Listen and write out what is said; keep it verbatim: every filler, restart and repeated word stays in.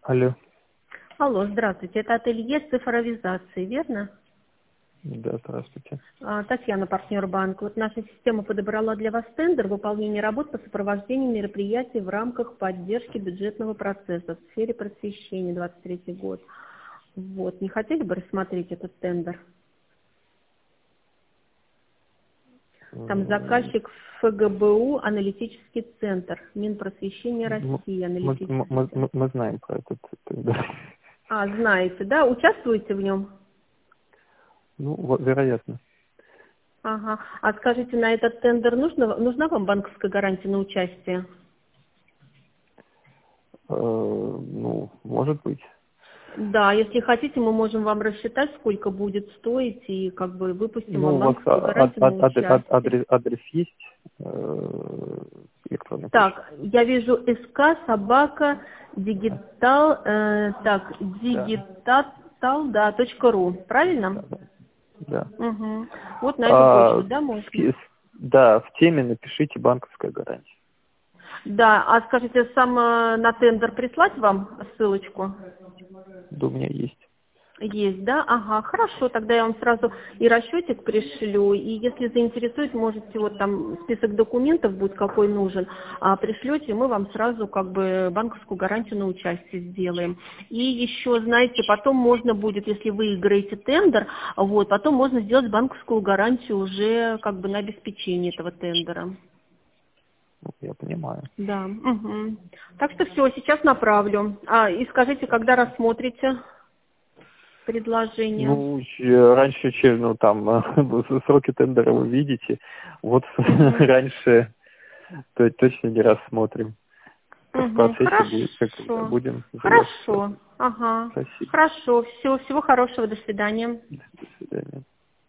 Алло. Алло, здравствуйте. Это ателье цифровизации, верно? Да, здравствуйте. А, Татьяна, партнер банка. Вот наша система подобрала для вас тендер выполнения работ по сопровождению мероприятий в рамках поддержки бюджетного процесса в сфере просвещения двадцать третий год. Вот. Не хотели бы рассмотреть этот тендер? Там заказчик ФГБУ «Аналитический центр», Минпросвещения Мы, России, мы, «Аналитический мы, мы центр». мы знаем про этот тендер. А, знаете, да? Участвуете в нем? Ну, во- вероятно. Ага. А скажите, на этот тендер нужно, нужна вам банковская гарантия на участие? Э, ну, может быть. Да, если хотите, мы можем вам рассчитать, сколько будет стоить, и как бы выпустим Ну, вам у вас банковскую а- ад- гарантию на ад- ад- ад- участие. адрес, адрес есть? Э, электронной почты. Так, я вижу СК, собака, дигитал, э, так, Да, дигитал, да, точка ру, правильно? да, да. Да. Угу. Вот на эту А, почту, да, в, можно? ки- да, в теме напишите банковская гарантия. Да, а скажите, сам э, на тендер прислать вам ссылочку? Да, у меня есть. Есть, да? Ага, хорошо, тогда я вам сразу и расчетик пришлю, и если заинтересует, можете, вот там список документов будет, какой нужен, а пришлете, и мы вам сразу как бы банковскую гарантию на участие сделаем. И еще, знаете, потом можно будет, если вы выиграете тендер, вот, потом можно сделать банковскую гарантию уже как бы на обеспечение этого тендера. Ну, я понимаю. Да, угу. Так что все, сейчас направлю. А, и скажите, когда рассмотрите предложение? Ну, ч- раньше, чем, ну, там, э, сроки тендера вы видите, вот Угу. раньше то точно не рассмотрим. В Угу, процессе будет, как когда хорошо. будем завершать. Хорошо. Ага. Спасибо. Хорошо. Все, всего хорошего. До свидания. До свидания.